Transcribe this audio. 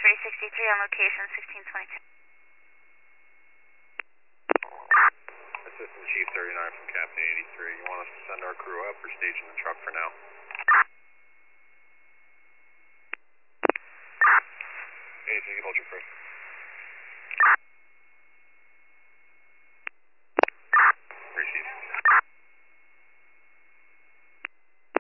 363 on location 1622. Assistant Chief 39 from Captain 83. You want us to send our crew up or stage in the truck for now? Anything you hold your free.